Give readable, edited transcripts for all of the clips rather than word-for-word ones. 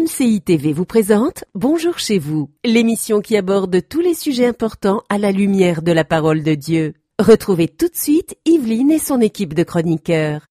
MCI TV vous présente Bonjour chez vous, l'émission qui aborde tous les sujets importants à la lumière de la parole de Dieu. Retrouvez tout de suite Yveline et son équipe de chroniqueurs.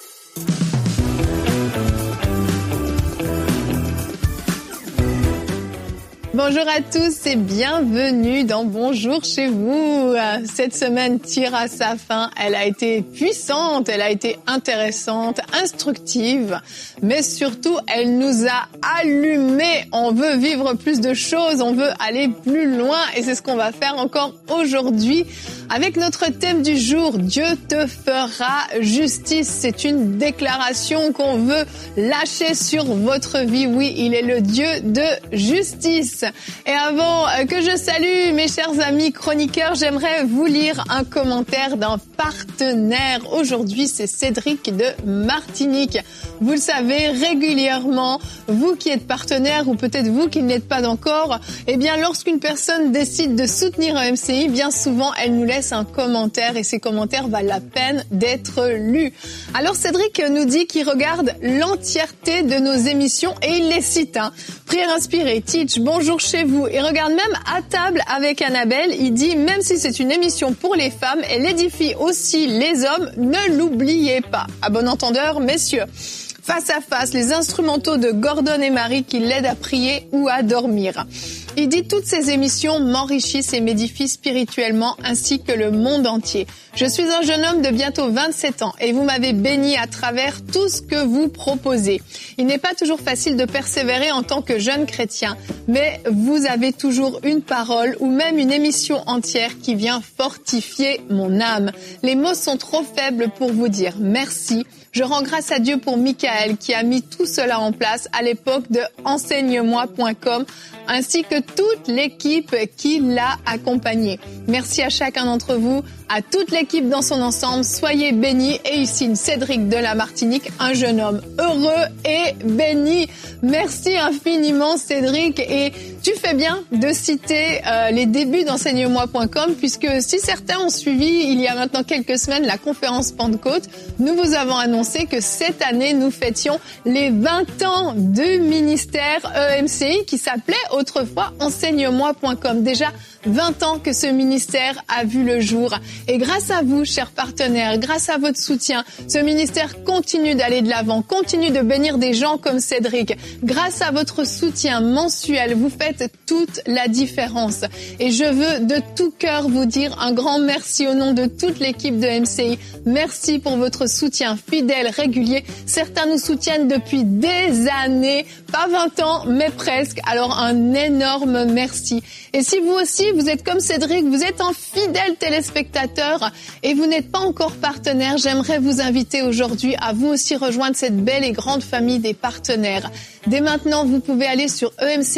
Bonjour à tous et bienvenue dans Bonjour chez vous. Cette semaine tire à sa fin. Elle a été puissante, elle a été intéressante, instructive, mais surtout elle nous a allumés. On veut vivre plus de choses, on veut aller plus loin et c'est ce qu'on va faire encore aujourd'hui avec notre thème du jour. Dieu te fera justice. C'est une déclaration qu'on veut lâcher sur votre vie. Oui, il est le Dieu de justice. Et avant que je salue mes chers amis chroniqueurs, j'aimerais vous lire un commentaire d'un partenaire. Aujourd'hui, c'est Cédric de Martinique. Vous le savez, régulièrement, vous qui êtes partenaire ou peut-être vous qui ne l'êtes pas encore, eh bien, lorsqu'une personne décide de soutenir un MCI, bien souvent, elle nous laisse un commentaire et ces commentaires valent la peine d'être lus. Alors, Cédric nous dit qu'il regarde l'entièreté de nos émissions et il les cite. Prière inspirée, Teach, bonjour chez vous. Et regarde même à table avec Annabelle, il dit, même si c'est une émission pour les femmes, elle édifie aussi les hommes, ne l'oubliez pas. À bon entendeur, messieurs. Face à face, les instrumentaux de Gordon et Marie qui l'aident à prier ou à dormir. Il dit toutes ces émissions m'enrichissent et m'édifient spirituellement ainsi que le monde entier. Je suis un jeune homme de bientôt 27 ans et vous m'avez béni à travers tout ce que vous proposez. Il n'est pas toujours facile de persévérer en tant que jeune chrétien, mais vous avez toujours une parole ou même une émission entière qui vient fortifier mon âme. Les mots sont trop faibles pour vous dire merci. Je rends grâce à Dieu pour Michael qui a mis tout cela en place à l'époque de enseigne-moi.com ainsi que toute l'équipe qui l'a accompagné. Merci à chacun d'entre vous, à toute l'équipe dans son ensemble. Soyez bénis. Et ici, Cédric de la Martinique, un jeune homme heureux et béni. Merci infiniment, Cédric. Et tu fais bien de citer les débuts d'enseigne-moi.com puisque si certains ont suivi il y a maintenant quelques semaines la conférence Pentecôte, nous vous avons annoncé que cette année, nous fêtions les 20 ans du ministère EMCI qui s'appelait autrefois enseigne-moi.com. Déjà 20 ans que ce ministère a vu le jour. Et grâce à vous, chers partenaires, grâce à votre soutien, ce ministère continue d'aller de l'avant, continue de bénir des gens comme Cédric. Grâce à votre soutien mensuel, vous faites toute la différence. Et je veux de tout cœur vous dire un grand merci au nom de toute l'équipe de MCI. Merci pour votre soutien fidèle, régulier. Certains nous soutiennent depuis des années, pas 20 ans, mais presque. Alors un énorme merci. Et si vous aussi, vous êtes comme Cédric, vous êtes un fidèle téléspectateur et vous n'êtes pas encore partenaire, j'aimerais vous inviter aujourd'hui à vous aussi rejoindre cette belle et grande famille des partenaires. Dès maintenant, vous pouvez aller sur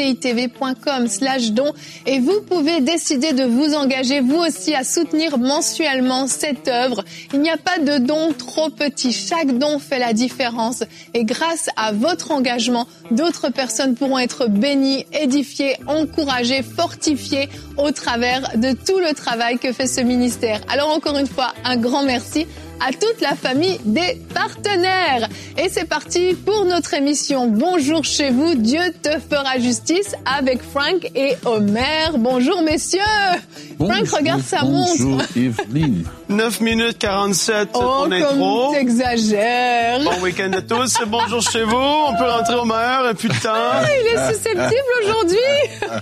emcitv.com/don et vous pouvez décider de vous engager vous aussi à soutenir mensuellement cette œuvre. Il n'y a pas de don trop petit. Chaque don fait la différence. Et grâce à votre engagement, d'autres personnes pourront être bénies, édifiées, encouragées, fortifiées au travers de tout le travail que fait ce ministère. Alors encore une fois, un grand merci à toute la famille des partenaires. Et c'est parti pour notre émission Bonjour chez vous, Dieu te fera justice avec Frank et Omer. Bonjour messieurs. Bonjour, Frank, regarde sa montre. Bonjour Yveline. 9 minutes 47 pour l'intro. Oh, t'exagères. Bon week-end à tous. Bonjour chez vous. On peut rentrer Omer et puis le temps. Ah, il est susceptible aujourd'hui.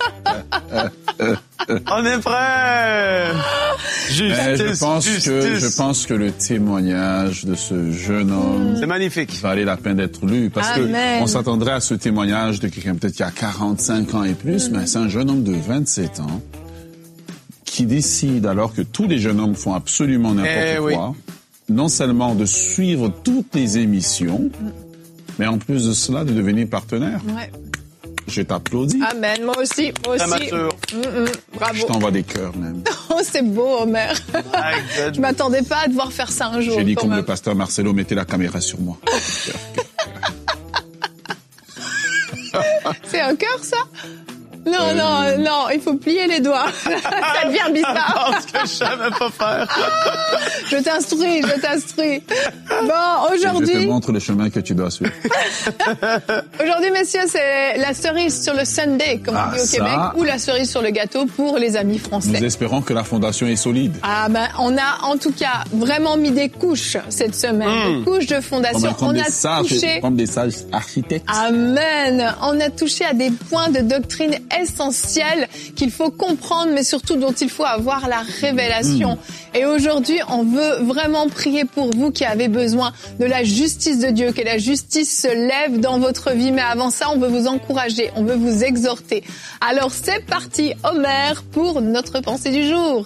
On est prêt. Justice, je pense que le témoignage de ce jeune homme, c'est magnifique, valait la peine d'être lu parce que on s'attendrait à ce témoignage de quelqu'un peut-être qui a 45 ans et plus, mais c'est un jeune homme de 27 ans qui décide, alors que tous les jeunes hommes font absolument n'importe quoi, non seulement de suivre toutes les émissions, mais en plus de cela, de devenir partenaire. Ouais. Je t'applaudis. Amen, moi aussi. Bravo. Je t'envoie des cœurs même. Oh, c'est beau, Omer. Je m'attendais pas à devoir faire ça un jour. J'ai dit comme le pasteur Marcelo, mettez la caméra sur moi. C'est un cœur, ça? Non, il faut plier les doigts. Ça devient bizarre. Non, ce que je savais pas faire. Je t'instruis. Bon, aujourd'hui... Je te montre le chemin que tu dois suivre. Aujourd'hui, messieurs, c'est la cerise sur le sundae, comme on dit au Québec, ou la cerise sur le gâteau pour les amis français. Nous espérons que la fondation est solide. On a en tout cas vraiment mis des couches cette semaine, des couches de fondation. Comme des sages architectes. Amen. On a touché à des points de doctrine essentiels qu'il faut comprendre, mais surtout dont il faut avoir la révélation. Et aujourd'hui, on veut vraiment prier pour vous qui avez besoin de la justice de Dieu, que la justice se lève dans votre vie. Mais avant ça, on veut vous encourager, on veut vous exhorter. Alors c'est parti, Omer, pour notre pensée du jour.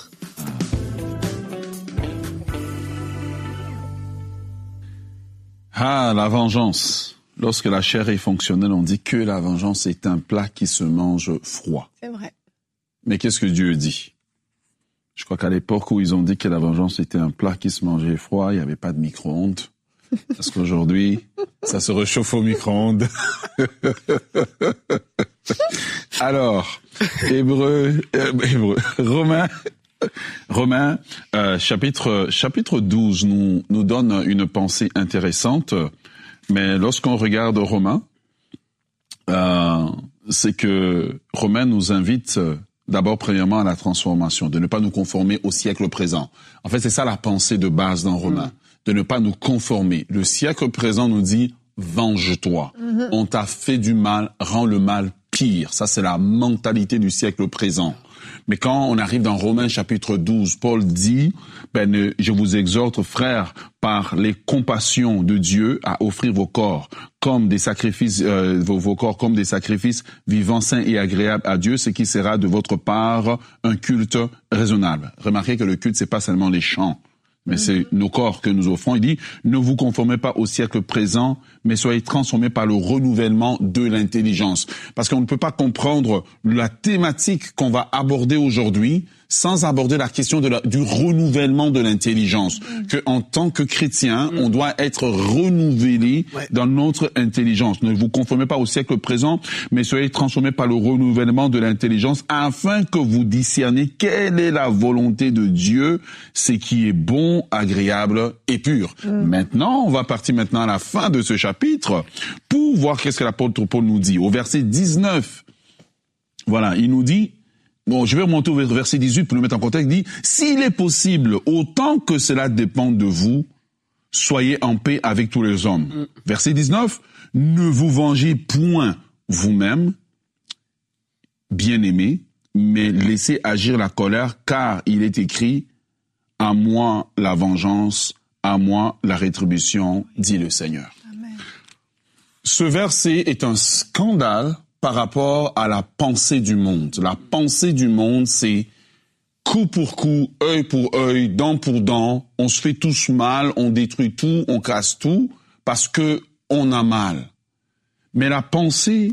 La vengeance. Lorsque la chair est fonctionnelle, on dit que la vengeance est un plat qui se mange froid. C'est vrai. Mais qu'est-ce que Dieu dit? Je crois qu'à l'époque où ils ont dit que la vengeance était un plat qui se mangeait froid, il n'y avait pas de micro-ondes. Parce qu'aujourd'hui, ça se réchauffe au micro-ondes. Alors, Romains, chapitre 12 nous donne une pensée intéressante. Mais lorsqu'on regarde Romains, c'est que Romains nous invite d'abord, premièrement, à la transformation, de ne pas nous conformer au siècle présent. En fait, c'est ça la pensée de base dans Romains, de ne pas nous conformer. Le siècle présent nous dit « venge-toi ». On t'a fait du mal, rends le mal pire. Ça, c'est la mentalité du siècle présent. Mais quand on arrive dans Romains chapitre 12, Paul dit, je vous exhorte, frères, par les compassions de Dieu, à offrir vos corps comme des sacrifices, vos corps comme des sacrifices vivants, saints et agréables à Dieu, ce qui sera de votre part un culte raisonnable. Remarquez que le culte, c'est pas seulement les chants, mais c'est nos corps que nous offrons. Il dit, ne vous conformez pas au siècle présent, mais soyez transformés par le renouvellement de l'intelligence. Parce qu'on ne peut pas comprendre la thématique qu'on va aborder aujourd'hui sans aborder la question du renouvellement de l'intelligence. Que en tant que chrétien, on doit être renouvelé dans notre intelligence. Ne vous conformez pas au siècle présent, mais soyez transformés par le renouvellement de l'intelligence afin que vous discerniez quelle est la volonté de Dieu, ce qui est bon, agréable et pur. Maintenant, on va partir maintenant à la fin de ce chapitre pour voir qu'est-ce que l'apôtre Paul nous dit. Au verset 19, voilà, il nous dit, je vais remonter au verset 18 pour le mettre en contexte, il dit, s'il est possible, autant que cela dépend de vous, soyez en paix avec tous les hommes. Verset 19, ne vous vengez point vous-même, bien-aimés, mais laissez agir la colère, car il est écrit, à moi la vengeance, à moi la rétribution, dit le Seigneur. Amen. Ce verset est un scandale par rapport à la pensée du monde. La pensée du monde, c'est coup pour coup, œil pour œil, dent pour dent. On se fait tous mal, on détruit tout, on casse tout, parce que on a mal. Mais la pensée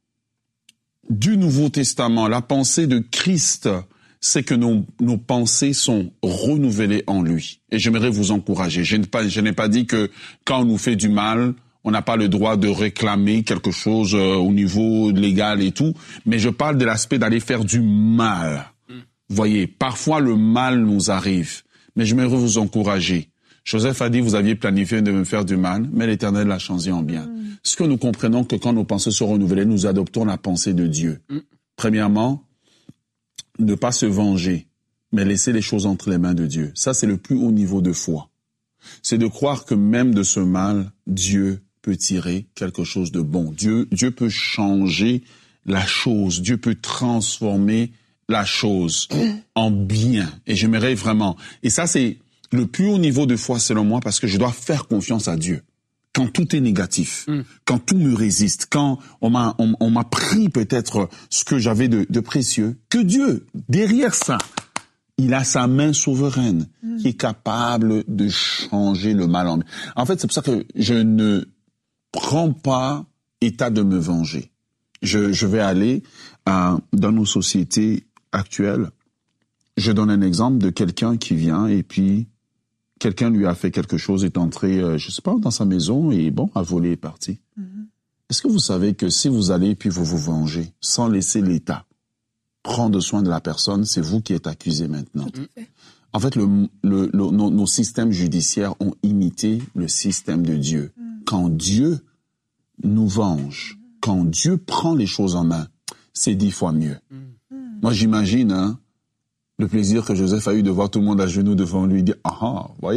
du Nouveau Testament, la pensée de Christ, c'est que nos pensées sont renouvelées en lui. Et j'aimerais vous encourager. Je n'ai pas dit que quand on nous fait du mal, on n'a pas le droit de réclamer quelque chose au niveau légal et tout, mais je parle de l'aspect d'aller faire du mal. Voyez, parfois le mal nous arrive, mais j'aimerais vous encourager. Joseph a dit, vous aviez planifié de me faire du mal, mais l'Éternel l'a changé en bien. Ce que nous comprenons que quand nos pensées sont renouvelées, nous adoptons la pensée de Dieu. Premièrement, ne pas se venger, mais laisser les choses entre les mains de Dieu. Ça, c'est le plus haut niveau de foi. C'est de croire que même de ce mal, Dieu peut tirer quelque chose de bon. Dieu peut changer la chose. Dieu peut transformer la chose en bien. Et j'aimerais vraiment. Et ça, c'est le plus haut niveau de foi, selon moi, parce que je dois faire confiance à Dieu. Quand tout est négatif, quand tout me résiste, quand on m'a pris peut-être ce que j'avais de précieux, que Dieu, derrière ça, il a sa main souveraine qui est capable de changer le mal en bien. En fait, c'est pour ça que je ne prends pas état de me venger. Je vais aller dans nos sociétés actuelles. Je donne un exemple de quelqu'un qui vient et puis quelqu'un lui a fait quelque chose, est entré, je sais pas, dans sa maison et a volé, est parti. Est-ce que vous savez que si vous allez puis vous vous vengez sans laisser l'État prendre soin de la personne, c'est vous qui êtes accusé maintenant. Tout à fait. En fait, nos systèmes judiciaires ont imité le système de Dieu. Quand Dieu nous venge, quand Dieu prend les choses en main, c'est 10 fois mieux. Moi, j'imagine le plaisir que Joseph a eu de voir tout le monde à genoux devant lui, dire « Ah, voyez ?»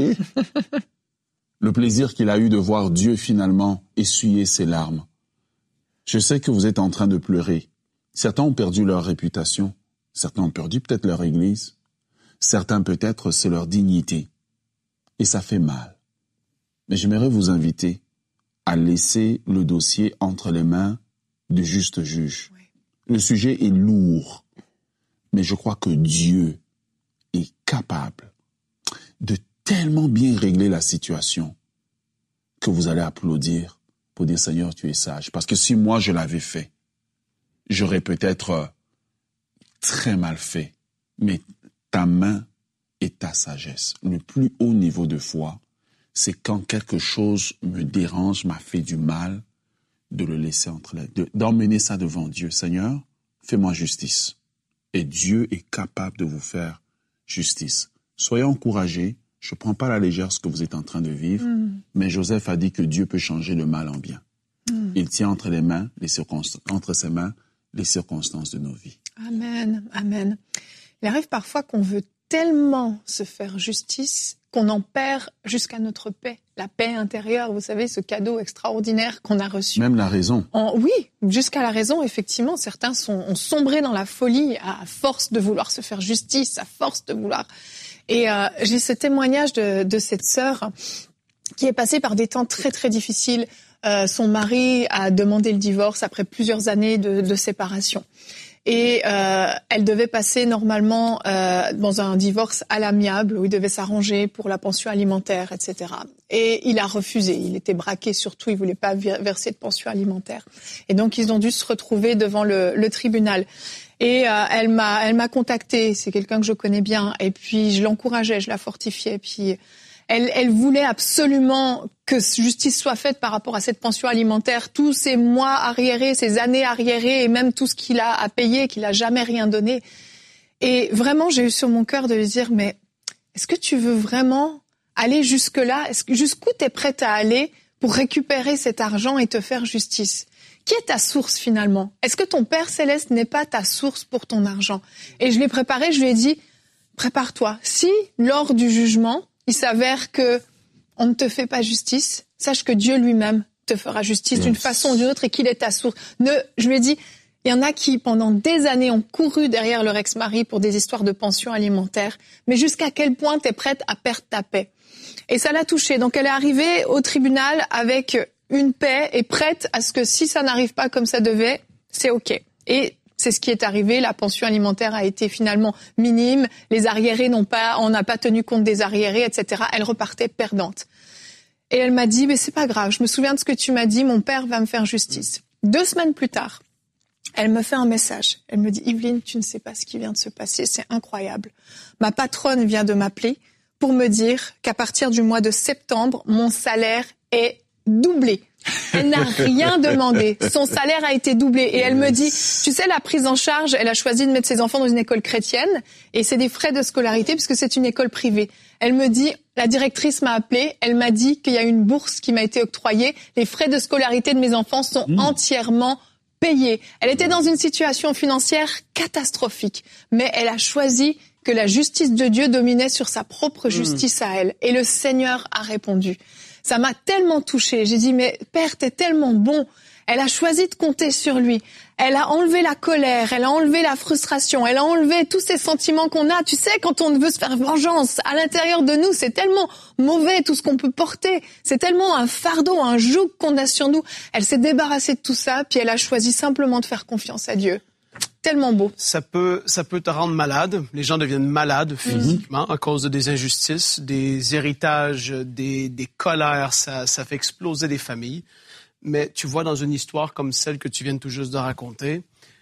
Le plaisir qu'il a eu de voir Dieu finalement essuyer ses larmes. Je sais que vous êtes en train de pleurer. Certains ont perdu leur réputation. Certains ont perdu peut-être leur église. Certains peut-être c'est leur dignité. Et ça fait mal. Mais j'aimerais vous inviter à laisser le dossier entre les mains du juste juge. Oui. Le sujet est lourd, mais je crois que Dieu est capable de tellement bien régler la situation que vous allez applaudir pour dire « Seigneur, tu es sage ». Parce que si moi je l'avais fait, j'aurais peut-être très mal fait. Mais ta main et ta sagesse. Le plus haut niveau de foi, c'est quand quelque chose me dérange, m'a fait du mal, de le laisser entre les deux, d'emmener ça devant Dieu. Seigneur, fais-moi justice. Et Dieu est capable de vous faire justice. Soyez encouragés. Je ne prends pas à la légère ce que vous êtes en train de vivre, mais Joseph a dit que Dieu peut changer le mal en bien. Il tient entre ses mains les circonstances de nos vies. Amen, amen. Il arrive parfois qu'on veut tellement se faire justice qu'on en perd jusqu'à notre paix. La paix intérieure, vous savez, ce cadeau extraordinaire qu'on a reçu. Même la raison. Oui, jusqu'à la raison, effectivement. Certains ont sombré dans la folie à force de vouloir se faire justice, à force de vouloir... Et j'ai ce témoignage de cette sœur qui est passée par des temps très, très difficiles. Son mari a demandé le divorce après plusieurs années de séparation. Et elle devait passer normalement dans un divorce à l'amiable où il devait s'arranger pour la pension alimentaire, etc. Et il a refusé. Il était braqué surtout. Il voulait pas verser de pension alimentaire. Et donc ils ont dû se retrouver devant le tribunal. Et elle m'a contactée. C'est quelqu'un que je connais bien. Et puis je l'encourageais, je la fortifiais. Puis elle voulait absolument que justice soit faite par rapport à cette pension alimentaire. Tous ces mois arriérés, ces années arriérées, et même tout ce qu'il a à payer, qu'il a jamais rien donné. Et vraiment, j'ai eu sur mon cœur de lui dire, mais est-ce que tu veux vraiment aller jusque-là? Jusqu'où t'es prête à aller pour récupérer cet argent et te faire justice? Qui est ta source finalement? Est-ce que ton Père Céleste n'est pas ta source pour ton argent? Et je l'ai préparé, je lui ai dit, prépare-toi. Si, lors du jugement, il s'avère que on ne te fait pas justice, sache que Dieu lui-même te fera justice d'une façon ou d'une autre et qu'il est ta source. Je lui ai dit, il y en a qui, pendant des années, ont couru derrière leur ex-mari pour des histoires de pension alimentaire, mais jusqu'à quel point t'es prête à perdre ta paix? Et ça l'a touchée. Donc elle est arrivée au tribunal avec une paix et prête à ce que si ça n'arrive pas comme ça devait, c'est OK. Et c'est ce qui est arrivé. La pension alimentaire a été finalement minime. Les arriérés on n'a pas tenu compte des arriérés, etc. Elle repartait perdante. Et elle m'a dit, mais c'est pas grave. Je me souviens de ce que tu m'as dit. Mon père va me faire justice. 2 semaines plus tard, elle me fait un message. Elle me dit, Yveline, tu ne sais pas ce qui vient de se passer. C'est incroyable. Ma patronne vient de m'appeler pour me dire qu'à partir du mois de septembre, mon salaire est doublé. Elle n'a rien demandé. Son salaire a été doublé. Et elle me dit, tu sais, la prise en charge, elle a choisi de mettre ses enfants dans une école chrétienne. Et c'est des frais de scolarité puisque c'est une école privée. Elle me dit, la directrice m'a appelée. Elle m'a dit qu'il y a une bourse qui m'a été octroyée. Les frais de scolarité de mes enfants sont entièrement payés. Elle était dans une situation financière catastrophique. Mais elle a choisi que la justice de Dieu dominait sur sa propre justice à elle. Et le Seigneur a répondu. Ça m'a tellement touchée. J'ai dit, mais Père, t'es tellement bon. Elle a choisi de compter sur lui. Elle a enlevé la colère, elle a enlevé la frustration, elle a enlevé tous ces sentiments qu'on a. Tu sais, quand on veut se faire vengeance, à l'intérieur de nous, c'est tellement mauvais tout ce qu'on peut porter. C'est tellement un fardeau, un joug qu'on a sur nous. Elle s'est débarrassée de tout ça, puis elle a choisi simplement de faire confiance à Dieu. Tellement beau. Ça peut te rendre malade. Les gens deviennent malades physiquement à cause de des injustices, des héritages, des colères. Ça fait exploser des familles. Mais tu vois, dans une histoire comme celle que tu viens tout juste de raconter,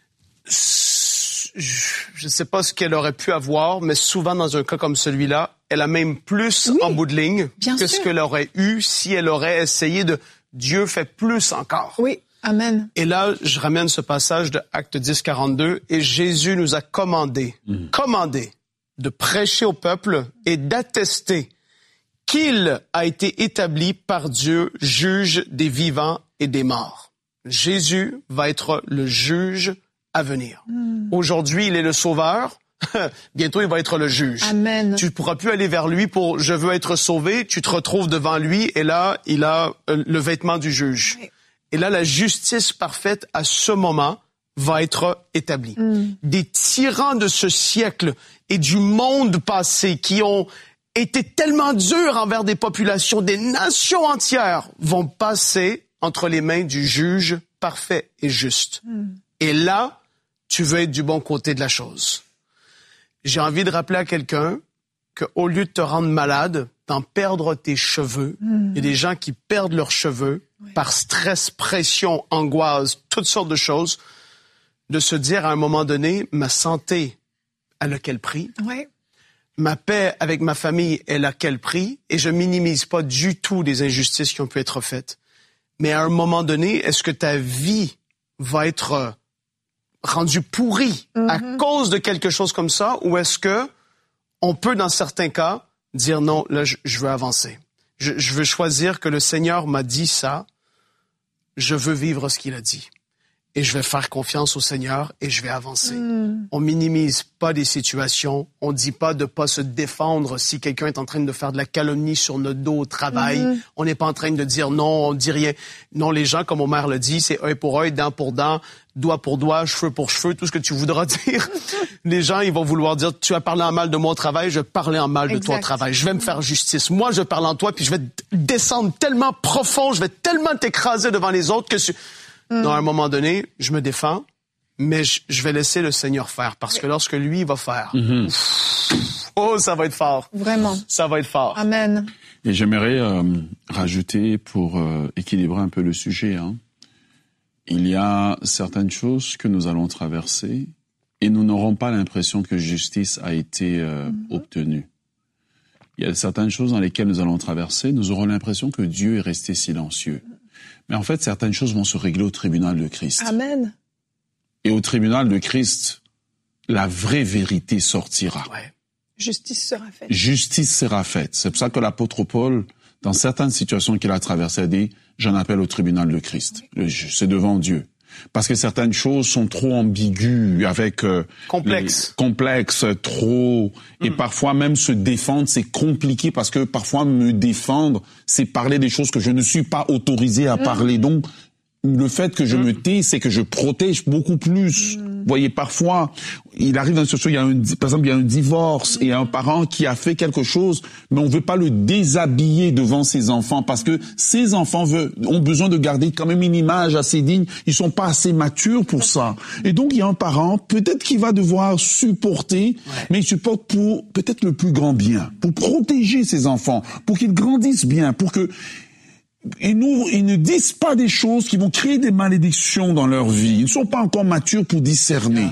je ne sais pas ce qu'elle aurait pu avoir, mais souvent dans un cas comme celui-là, elle a même plus en bout de ligne que ce qu'elle aurait eu si elle aurait essayé de... Dieu fait plus encore. Oui. Amen. Et là, je ramène ce passage de Actes 10, 42, et Jésus nous a commandé de prêcher au peuple et d'attester qu'il a été établi par Dieu, juge des vivants et des morts. Jésus va être le juge à venir. Aujourd'hui, il est le sauveur. Bientôt, il va être le juge. Amen. Tu ne pourras plus aller vers lui pour « je veux être sauvé ». Tu te retrouves devant lui et là, il a le vêtement du juge. Oui. Et là, la justice parfaite, à ce moment, va être établie. Des tyrans de ce siècle et du monde passé qui ont été tellement durs envers des populations, des nations entières, vont passer entre les mains du juge parfait et juste. Et là, tu veux être du bon côté de la chose. J'ai envie de rappeler à quelqu'un qu'au lieu de te rendre malade, d'en perdre tes cheveux, il y a des gens qui perdent leurs cheveux par stress, pression, angoisse, toutes sortes de choses, de se dire à un moment donné, ma santé, elle a quel prix? Oui. Ma paix avec ma famille, elle a quel prix? Et je minimise pas du tout les injustices qui ont pu être faites. Mais à un moment donné, est-ce que ta vie va être rendue pourrie à cause de quelque chose comme ça? Ou est-ce que on peut, dans certains cas, dire non, là, je veux avancer. Je veux choisir que le Seigneur m'a dit ça. Je veux vivre ce qu'il a dit. Et je vais faire confiance au Seigneur et je vais avancer. On minimise pas des situations. On dit pas de pas se défendre si quelqu'un est en train de faire de la calomnie sur notre dos au travail. On n'est pas en train de dire non, on dit rien. Non, les gens, comme Omer le dit, c'est œil pour œil, dent pour dent, doigt pour doigt, cheveu pour cheveu, tout ce que tu voudras dire. Les gens, ils vont vouloir dire, tu as parlé en mal de mon travail, je vais parler en mal de ton travail. Je vais me faire justice. Moi, je parle en toi, puis je vais descendre tellement profond, je vais tellement t'écraser devant les autres que non, à un moment donné, je me défends, mais je vais laisser le Seigneur faire, parce que lorsque lui va faire, ça va être fort. Vraiment. Ça va être fort. Amen. Et j'aimerais rajouter, pour équilibrer un peu le sujet, il y a certaines choses que nous allons traverser et nous n'aurons pas l'impression que justice a été obtenue. Il y a certaines choses dans lesquelles nous allons traverser, nous aurons l'impression que Dieu est resté silencieux. Mais en fait, certaines choses vont se régler au tribunal de Christ. Amen. Et au tribunal de Christ, la vraie vérité sortira. Ouais. Justice sera faite. Justice sera faite. C'est pour ça que l'apôtre Paul, dans certaines situations qu'il a traversées, a dit « J'en appelle au tribunal de Christ. Oui. C'est devant Dieu. » Parce que certaines choses sont trop ambiguës, avec complexes, trop, et parfois même se défendre, c'est compliqué parce que parfois me défendre, c'est parler des choses que je ne suis pas autorisé à parler. Donc le fait que je me tais, c'est que je protège beaucoup plus. Vous voyez, parfois, il arrive dans une situation, par exemple, il y a un divorce, et un parent qui a fait quelque chose, mais on veut pas le déshabiller devant ses enfants, parce que ses enfants ont besoin de garder quand même une image assez digne. Ils sont pas assez matures pour ça. Et donc, il y a un parent, peut-être qu'il va devoir supporter, mais il supporte pour peut-être le plus grand bien, pour protéger ses enfants, pour qu'ils grandissent bien, pour que ils ne disent pas des choses qui vont créer des malédictions dans leur vie. Ils ne sont pas encore matures pour discerner.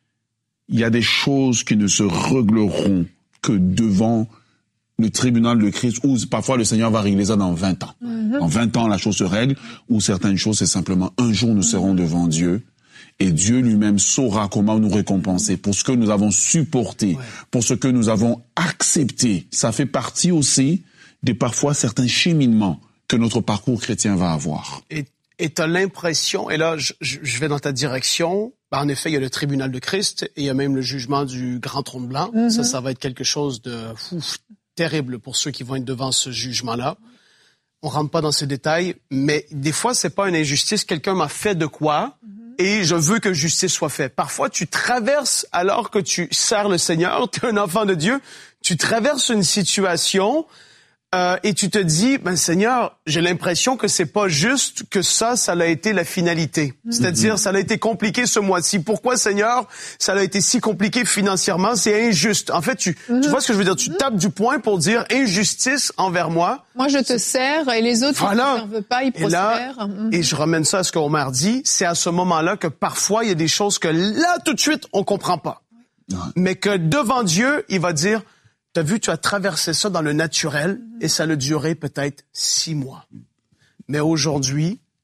Il y a des choses qui ne se régleront que devant le tribunal de Christ, où parfois le Seigneur va régler ça dans 20 ans. En 20 ans, la chose se règle, ou certaines choses, c'est simplement un jour nous serons devant Dieu, et Dieu lui-même saura comment nous récompenser pour ce que nous avons supporté, pour ce que nous avons accepté. Ça fait partie aussi de parfois certains cheminements que notre parcours chrétien va avoir. Et tu as l'impression, et là je vais dans ta direction, en effet il y a le tribunal de Christ et il y a même le jugement du grand trône blanc. Ça va être quelque chose de terrible pour ceux qui vont être devant ce jugement-là. On rentre pas dans ces détails, mais des fois c'est pas une injustice, quelqu'un m'a fait de quoi et je veux que justice soit faite. Parfois tu traverses, alors que tu sers le Seigneur, tu es un enfant de Dieu, tu traverses une situation et tu te dis, Seigneur, j'ai l'impression que c'est pas juste que ça a été la finalité. C'est-à-dire, ça a été compliqué ce mois-ci. Pourquoi, Seigneur, ça a été si compliqué financièrement? C'est injuste. En fait, tu vois ce que je veux dire? Tu tapes du poing pour dire injustice envers moi. Moi, je te sers et les autres, ils ne servent pas, ils prospèrent. Et je ramène ça à ce que Omer dit. C'est à ce moment-là que parfois, il y a des choses que là, tout de suite, on comprend pas. Mais que devant Dieu, il va dire, t'as vu, tu as traversé ça dans le naturel et ça a duré peut-être 6 mois. Mais aujourd'hui,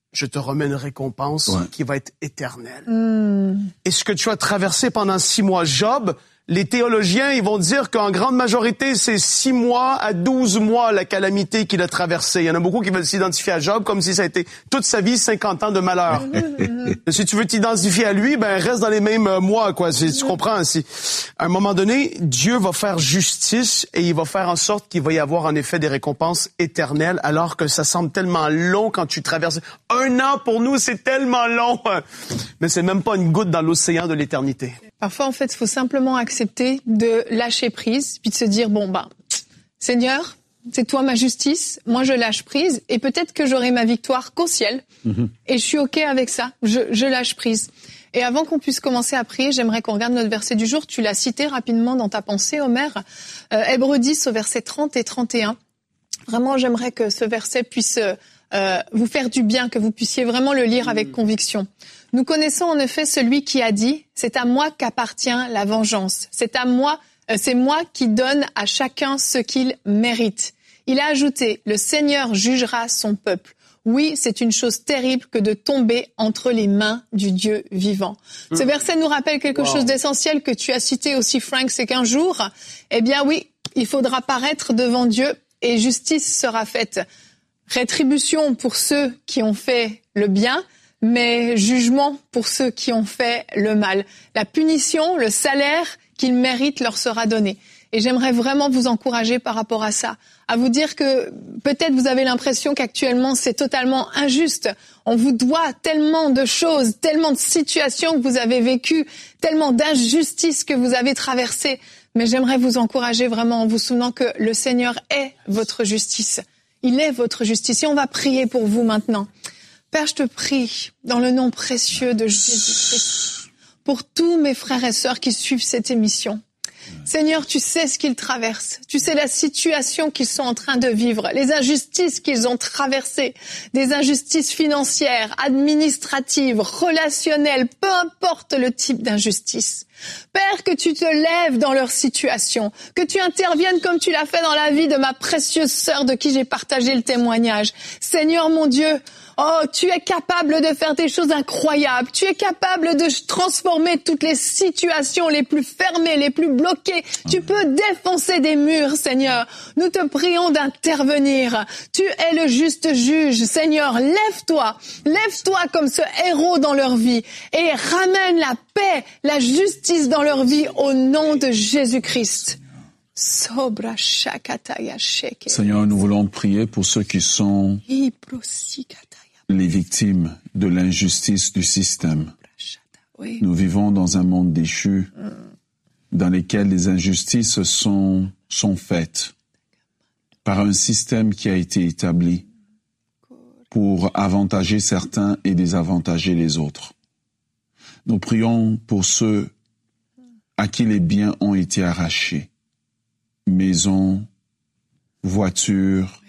je te remets une récompense qui va être éternelle. Et ce que tu as traversé pendant 6 mois, Job, les théologiens, ils vont dire qu'en grande majorité, c'est 6 mois à 12 mois la calamité qu'il a traversée. Il y en a beaucoup qui veulent s'identifier à Job comme si ça a été toute sa vie 50 ans de malheur. Si tu veux t'identifier à lui, ben reste dans les mêmes mois, quoi. Tu comprends? À un moment donné, Dieu va faire justice et il va faire en sorte qu'il va y avoir en effet des récompenses éternelles, alors que ça semble tellement long quand tu traverses. 1 an pour nous, c'est tellement long, mais c'est même pas une goutte dans l'océan de l'éternité. Parfois, en fait, il faut simplement accepter de lâcher prise, puis de se dire, Seigneur, c'est toi ma justice, moi je lâche prise, et peut-être que j'aurai ma victoire qu'au ciel, et je suis OK avec ça, je lâche prise. Et avant qu'on puisse commencer à prier, j'aimerais qu'on regarde notre verset du jour. Tu l'as cité rapidement dans ta pensée, Omer, Hébreux 10 au verset 30 et 31. Vraiment, j'aimerais que ce verset puisse vous faire du bien, que vous puissiez vraiment le lire avec conviction. Nous connaissons en effet celui qui a dit « C'est à moi qu'appartient la vengeance. C'est moi qui donne à chacun ce qu'il mérite. » Il a ajouté « Le Seigneur jugera son peuple. » Oui, c'est une chose terrible que de tomber entre les mains du Dieu vivant. Ce verset nous rappelle quelque chose d'essentiel que tu as cité aussi, Frank, c'est qu'un jour, eh bien oui, il faudra paraître devant Dieu et justice sera faite. Rétribution pour ceux qui ont fait le bien, mais jugement pour ceux qui ont fait le mal. La punition, le salaire qu'ils méritent leur sera donné. Et j'aimerais vraiment vous encourager par rapport à ça, à vous dire que peut-être vous avez l'impression qu'actuellement c'est totalement injuste. On vous doit tellement de choses, tellement de situations que vous avez vécues, tellement d'injustices que vous avez traversées. Mais j'aimerais vous encourager vraiment en vous souvenant que le Seigneur est votre justice. Il est votre justice. Et on va prier pour vous maintenant. Père, je te prie, dans le nom précieux de Jésus-Christ, pour tous mes frères et sœurs qui suivent cette émission. Seigneur, tu sais ce qu'ils traversent. Tu sais la situation qu'ils sont en train de vivre, les injustices qu'ils ont traversées, des injustices financières, administratives, relationnelles, peu importe le type d'injustice. Père, que tu te lèves dans leur situation, que tu interviennes comme tu l'as fait dans la vie de ma précieuse sœur de qui j'ai partagé le témoignage. Seigneur mon Dieu, oh, tu es capable de faire des choses incroyables. Tu es capable de transformer toutes les situations les plus fermées, les plus bloquées. Tu peux défoncer des murs, Seigneur. Nous te prions d'intervenir. Tu es le juste juge. Seigneur, lève-toi. Lève-toi comme ce héros dans leur vie et ramène la paix, la justice dans leur vie au nom de Jésus-Christ. Seigneur, nous voulons prier pour ceux qui sont les victimes de l'injustice du système. Oui. Nous vivons dans un monde déchu dans lequel les injustices sont faites par un système qui a été établi pour avantager certains et désavantager les autres. Nous prions pour ceux à qui les biens ont été arrachés. Maisons, voitures,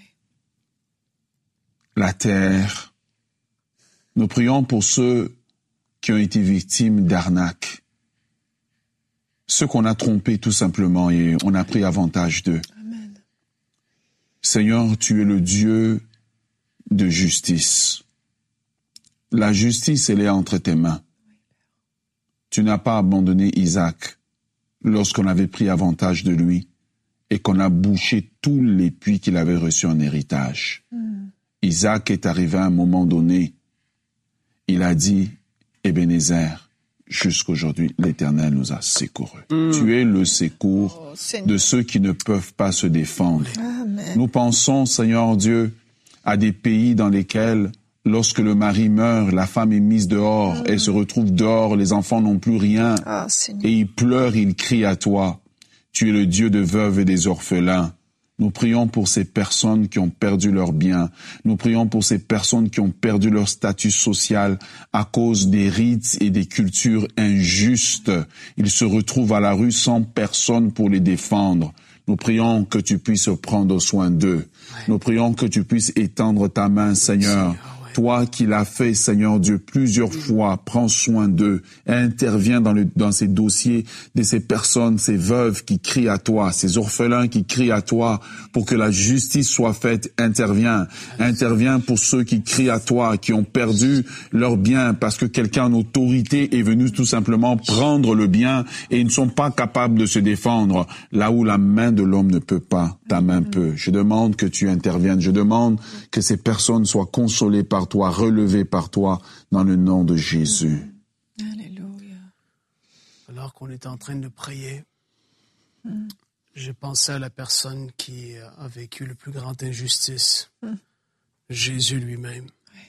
la terre. Nous prions pour ceux qui ont été victimes d'arnaques. Ceux qu'on a trompés tout simplement et on a pris avantage d'eux. Amen. Seigneur, tu es le Dieu de justice. La justice, elle est entre tes mains. Tu n'as pas abandonné Isaac lorsqu'on avait pris avantage de lui et qu'on a bouché tous les puits qu'il avait reçus en héritage. Isaac est arrivé à un moment donné, il a dit, Ebenezer, jusqu'aujourd'hui, l'Éternel nous a secourus. Tu es le secours de ceux qui ne peuvent pas se défendre. Amen. Nous pensons, Seigneur Dieu, à des pays dans lesquels lorsque le mari meurt, la femme est mise dehors, elle se retrouve dehors, les enfants n'ont plus rien, et ils pleurent, ils crient à toi. Tu es le Dieu de veuves et des orphelins. Nous prions pour ces personnes qui ont perdu leurs biens. Nous prions pour ces personnes qui ont perdu leur statut social à cause des rites et des cultures injustes. Ils se retrouvent à la rue sans personne pour les défendre. Nous prions que tu puisses prendre soin d'eux. Nous prions que tu puisses étendre ta main, Seigneur. toi qui l'as fait, Seigneur Dieu, plusieurs fois. Prends soin d'eux et interviens dans ces dossiers de ces personnes, ces veuves qui crient à toi, ces orphelins qui crient à toi pour que la justice soit faite. Interviens pour ceux qui crient à toi, qui ont perdu leur bien parce que quelqu'un en autorité est venu tout simplement prendre le bien et ils ne sont pas capables de se défendre. Là où la main de l'homme ne peut pas, ta main peut. Je demande que tu interviennes. Je demande que ces personnes soient consolées par toi, relevées par toi, dans le nom de Jésus. Alléluia. Alors qu'on était en train de prier, j'ai pensé à la personne qui a vécu le plus grand injustice, Jésus lui-même.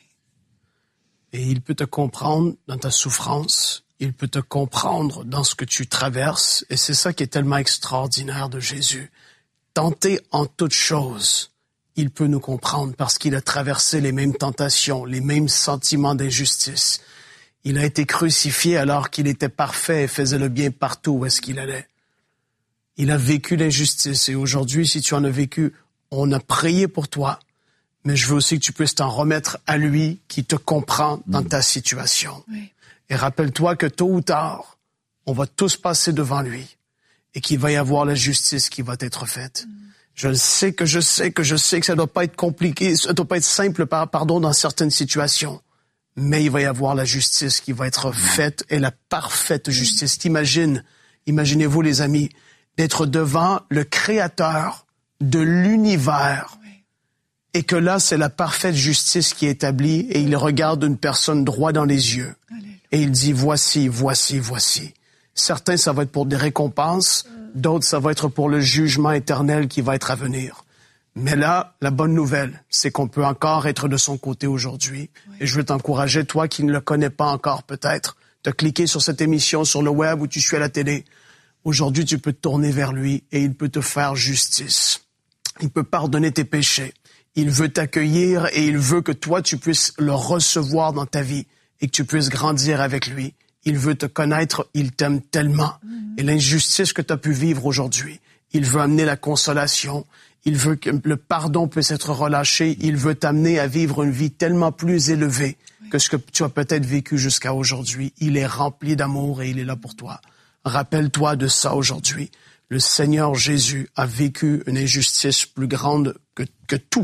Et il peut te comprendre dans ta souffrance, il peut te comprendre dans ce que tu traverses, et c'est ça qui est tellement extraordinaire de Jésus. Tenté en toutes choses, il peut nous comprendre parce qu'il a traversé les mêmes tentations, les mêmes sentiments d'injustice. Il a été crucifié alors qu'il était parfait et faisait le bien partout où est-ce qu'il allait. Il a vécu l'injustice et aujourd'hui, si tu en as vécu, on a prié pour toi. Mais je veux aussi que tu puisses t'en remettre à lui qui te comprend dans ta situation. Oui. Et rappelle-toi que tôt ou tard, on va tous passer devant lui et qu'il va y avoir la justice qui va être faite. Je sais que ça doit pas être compliqué, ça doit pas être simple, dans certaines situations. Mais il va y avoir la justice qui va être faite et la parfaite justice. Imaginez-vous les amis, d'être devant le Créateur de l'univers et que là, c'est la parfaite justice qui est établie et il regarde une personne droit dans les yeux et il dit voici, voici, voici. Certains, ça va être pour des récompenses, d'autres, ça va être pour le jugement éternel qui va être à venir. Mais là, la bonne nouvelle, c'est qu'on peut encore être de son côté aujourd'hui. Et je veux t'encourager, toi qui ne le connais pas encore peut-être, de cliquer sur cette émission sur le web ou tu suis à la télé. Aujourd'hui, tu peux te tourner vers lui et il peut te faire justice. Il peut pardonner tes péchés. Il veut t'accueillir et il veut que toi, tu puisses le recevoir dans ta vie et que tu puisses grandir avec lui. Il veut te connaître, il t'aime tellement. Et l'injustice que tu as pu vivre aujourd'hui, il veut amener la consolation. Il veut que le pardon puisse être relâché. Il veut t'amener à vivre une vie tellement plus élevée que ce que tu as peut-être vécu jusqu'à aujourd'hui. Il est rempli d'amour et il est là pour toi. Rappelle-toi de ça aujourd'hui. Le Seigneur Jésus a vécu une injustice plus grande que tout.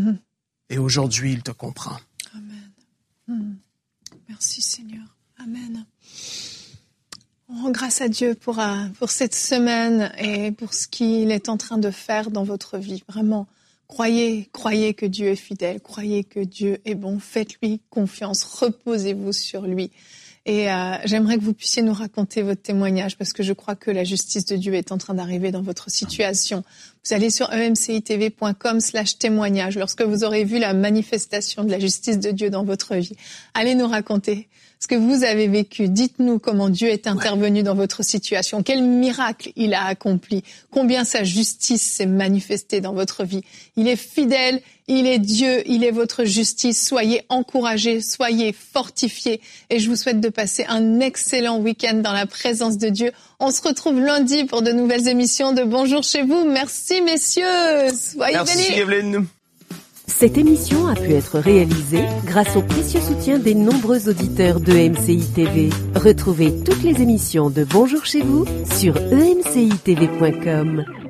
Et aujourd'hui, il te comprend. Amen. Merci Seigneur. Amen. On rend grâce à Dieu pour cette semaine et pour ce qu'il est en train de faire dans votre vie. Vraiment, croyez que Dieu est fidèle, croyez que Dieu est bon, faites-lui confiance, reposez-vous sur lui. Et j'aimerais que vous puissiez nous raconter votre témoignage parce que je crois que la justice de Dieu est en train d'arriver dans votre situation. Vous allez sur emcitv.com/témoignage lorsque vous aurez vu la manifestation de la justice de Dieu dans votre vie. Allez nous raconter ce que vous avez vécu. Dites-nous comment Dieu est intervenu dans votre situation. Quel miracle il a accompli. Combien sa justice s'est manifestée dans votre vie. Il est fidèle, il est Dieu, il est votre justice. Soyez encouragés, soyez fortifiés. Et je vous souhaite de passer un excellent week-end dans la présence de Dieu. On se retrouve lundi pour de nouvelles émissions de Bonjour chez vous. Merci messieurs. Soyez bénis. Merci Evelyne. Cette émission a pu être réalisée grâce au précieux soutien des nombreux auditeurs de MCI TV. Retrouvez toutes les émissions de Bonjour chez vous sur emcitv.com.